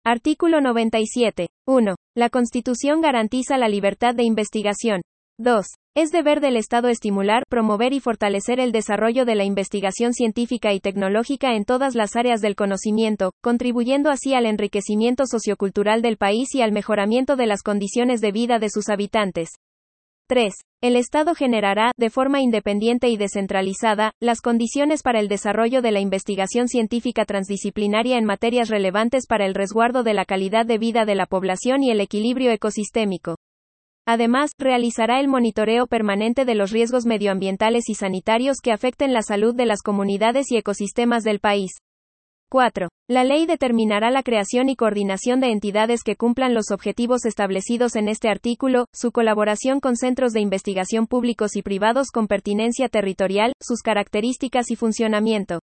Artículo 97. 1. La Constitución garantiza la libertad de investigación. 2. Es deber del Estado estimular, promover y fortalecer el desarrollo de la investigación científica y tecnológica en todas las áreas del conocimiento, contribuyendo así al enriquecimiento sociocultural del país y al mejoramiento de las condiciones de vida de sus habitantes. 3. El Estado generará, de forma independiente y descentralizada, las condiciones para el desarrollo de la investigación científica transdisciplinaria en materias relevantes para el resguardo de la calidad de vida de la población y el equilibrio ecosistémico. Además, realizará el monitoreo permanente de los riesgos medioambientales y sanitarios que afecten la salud de las comunidades y ecosistemas del país. 4. La ley determinará la creación y coordinación de entidades que cumplan los objetivos establecidos en este artículo, su colaboración con centros de investigación públicos y privados con pertinencia territorial, sus características y funcionamiento.